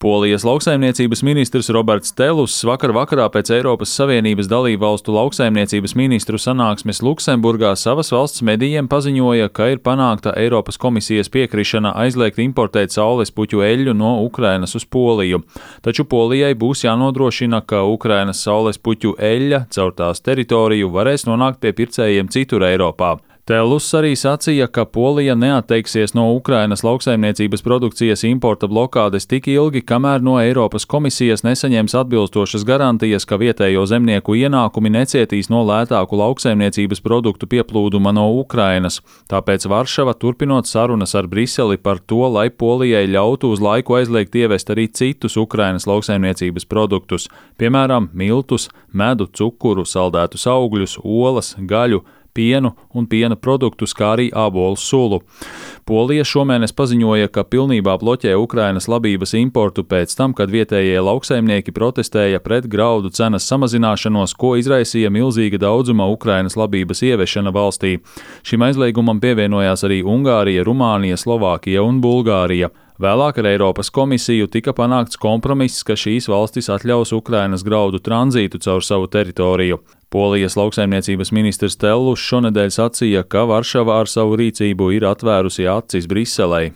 Polijas lauksaimniecības ministrs Roberts Telus vakarā pēc Eiropas Savienības dalībvalstu lauksaimniecības ministru sanāksmes Luksemburgā savas valsts medijiem paziņoja, ka ir panākta Eiropas komisijas piekrišana aizliegt importēt saulespuķu eļļu no Ukrainas uz Poliju. Taču Polijai būs jānodrošina, ka Ukrainas saulespuķu eļļa caur tās teritoriju varēs nonākt pie pircējiem citur Eiropā. Telus arī sacīja, ka Polija neatteiksies no Ukrainas lauksaimniecības produkcijas importa blokādes tik ilgi, kamēr no Eiropas komisijas nesaņems atbilstošas garantijas, ka vietējo zemnieku ienākumi necietīs no lētāku lauksaimniecības produktu pieplūduma no Ukrainas. Tāpēc Varšava turpinot sarunas ar Briseli par to, lai Polijai ļautu uz laiku aizliegt ievest arī citus Ukrainas lauksaimniecības produktus, piemēram, miltus, medu, cukuru, saldētus augļus, olas, gaļu, pienu un piena produktus, kā arī ābolu sulu. Polija šomēnes paziņoja, ka pilnībā bloķē Ukrainas labības importu pēc tam, kad vietējie lauksaimnieki protestēja pret graudu cenas samazināšanos, ko izraisīja milzīga daudzuma Ukrainas labības ieviešana valstī. Šim aizliegumam pievienojās arī Ungārija, Rumānija, Slovākija un Bulgārija. Vēlāk ar Eiropas komisiju tika panākts kompromiss, ka šīs valstis atļaus Ukrainas graudu tranzītu caur savu teritoriju. Polijas lauksaimniecības ministrs Telus šonedēļ sacīja, ka Varšava ar savu rīcību ir atvērusi acis Briselei.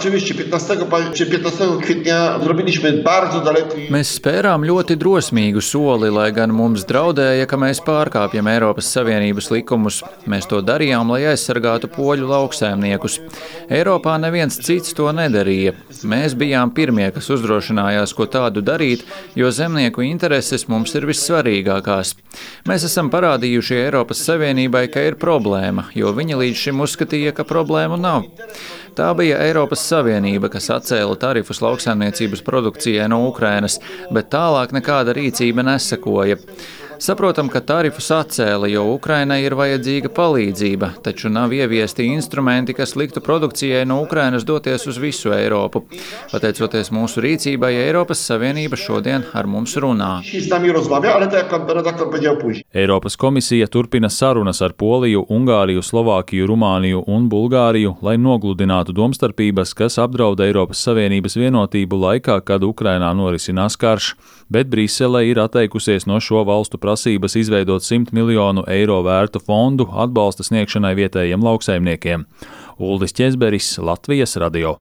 Mēs spērām ļoti drosmīgu soli, lai gan mums draudēja, ka mēs pārkāpjam Eiropas Savienības likumus. Mēs to darījām, lai aizsargātu poļu lauksaimniekus. Eiropā neviens cits to nedarīja. Mēs bijām pirmie, kas uzdrošinājās ko tādu darīt, jo zemnieku intereses mums ir vissvarīgākās. Mēs esam parādījuši Eiropas Savienībai, ka ir problēma, jo viņi līdz šim uzskatīja, ka problēmu nav. Tā bija Eiropas Savienība, kas atcēla tarifus lauksaimniecības produkcijai no Ukrainas, bet tālāk nekāda rīcība nesekoja. Saprotam, ka tarifus atcēla, jo Ukrainai ir vajadzīga palīdzība, taču nav ieviesti instrumenti, kas liktu produkcijai no Ukrainas doties uz visu Eiropu. Pateicoties mūsu rīcībai, Eiropas Savienība šodien ar mums runā. Eiropas komisija turpina sarunas ar Poliju, Ungāriju, Slovākiju, Rumāniju un Bulgāriju, lai nogludinātu domstarpības, kas apdraud Eiropas Savienības vienotību laikā, kad Ukrainā norisinās karš, bet Brisele ir atteikusies no šo valstu prasības izveidot 100 miljonu eiro vērtu fondu atbalsta sniegšanai vietējiem lauksaimniekiem. Uldis Ķezberis, Latvijas radio.